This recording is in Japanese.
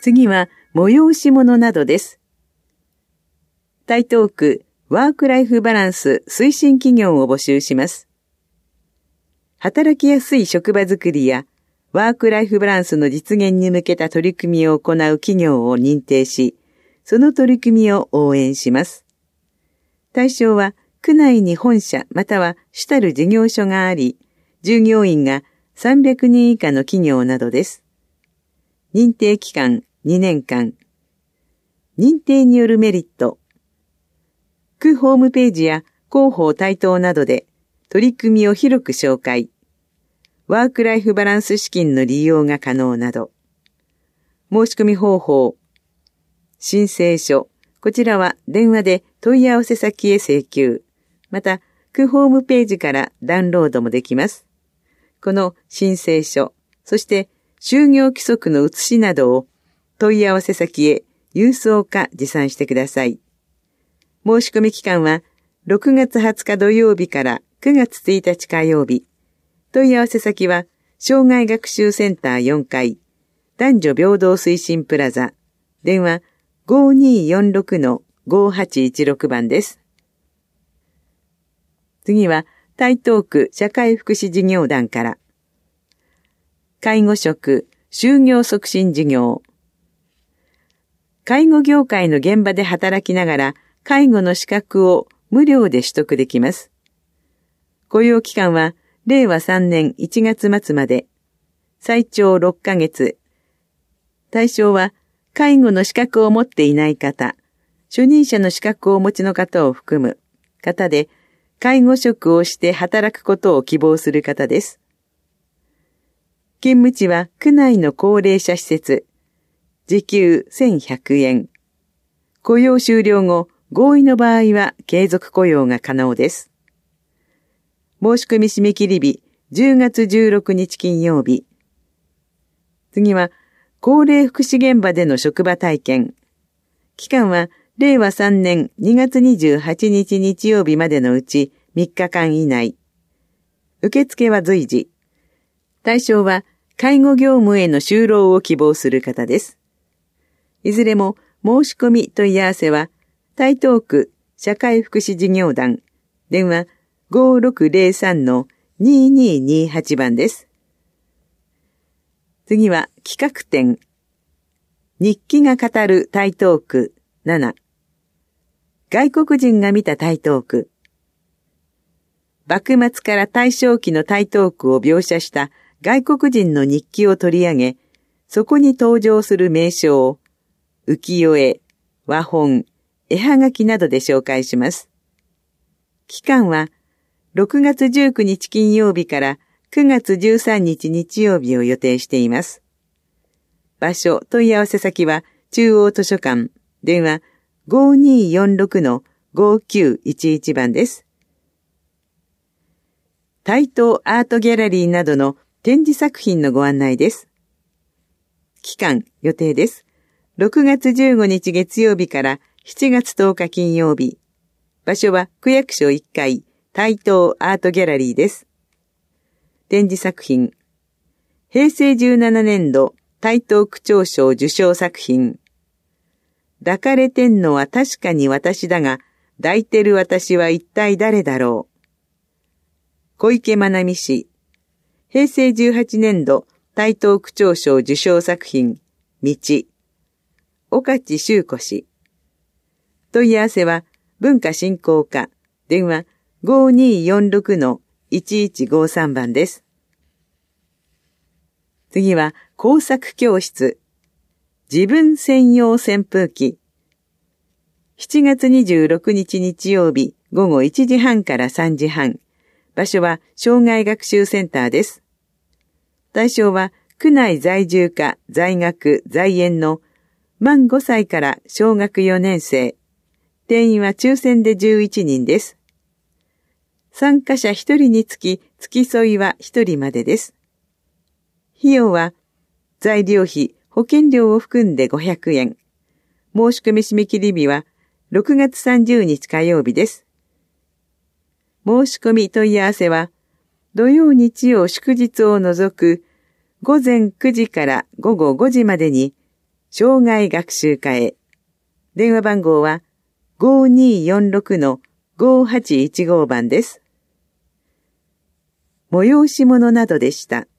次は催し物などです。台東区ワークライフバランス推進企業を募集します。働きやすい職場づくりやワークライフバランスの実現に向けた取り組みを行う企業を認定し、その取り組みを応援します。対象は区内に本社または主たる事業所があり、従業員が300人以下の企業などです。認定期間2年間。認定によるメリット。区ホームページや広報台頭などで取り組みを広く紹介。ワークライフバランス資金の利用が可能など。申し込み方法。申請書。こちらは電話で問い合わせ先へ請求。また、区ホームページからダウンロードもできます。この申請書、そして就業規則の写しなどを問い合わせ先へ郵送か持参してください。申し込み期間は6月20日土曜日から9月1日火曜日。問い合わせ先は障害学習センター4階、男女平等推進プラザ、電話 5246-5816 番です。次は台東区社会福祉事業団から。介護職、就業促進事業。介護業界の現場で働きながら介護の資格を無料で取得できます。雇用期間は令和3年1月末まで。最長6ヶ月。対象は介護の資格を持っていない方、初任者の資格をお持ちの方を含む方で、介護職をして働くことを希望する方です。勤務地は区内の高齢者施設。時給1100円。雇用終了後、合意の場合は継続雇用が可能です。申し込み締め切り日、10月16日金曜日。次は、高齢福祉現場での職場体験。期間は、令和3年2月28日日曜日までのうち3日間以内。受付は随時。対象は、介護業務への就労を希望する方です。いずれも申し込み問い合わせは、台東区社会福祉事業団、電話 5603-2228 番です。次は企画展。日記が語る台東区7。外国人が見た台東区。幕末から大正期の台東区を描写した外国人の日記を取り上げ、そこに登場する名称を浮世絵、和本、絵はがきなどで紹介します。期間は6月19日金曜日から9月13日日曜日を予定しています。場所、問い合わせ先は中央図書館、電話 5246-5911 番です。台東アートギャラリーなどの展示作品のご案内です。期間、予定です。6月15日月曜日から7月10日金曜日。場所は区役所1階、台東アートギャラリーです。展示作品。平成17年度台東区長賞受賞作品。抱かれてんのは確かに私だが、抱いてる私は一体誰だろう。小池真奈美氏。平成18年度台東区長賞受賞作品。道。岡地修子氏。問い合わせは文化振興課、電話 5246-1153 番です。次は工作教室。自分専用扇風機。7月26日日曜日午後1時半から3時半。場所は障害学習センターです。対象は区内在住か在学在園の満5歳から小学4年生。定員は抽選で11人です。参加者1人につき付き添いは1人までです。費用は材料費、保険料を含んで500円。申し込み締め切り日は6月30日火曜日です。申し込み問い合わせは土曜日曜祝日を除く午前9時から午後5時までに生涯学習課へ。電話番号は5246-5815番です。催し物などでした。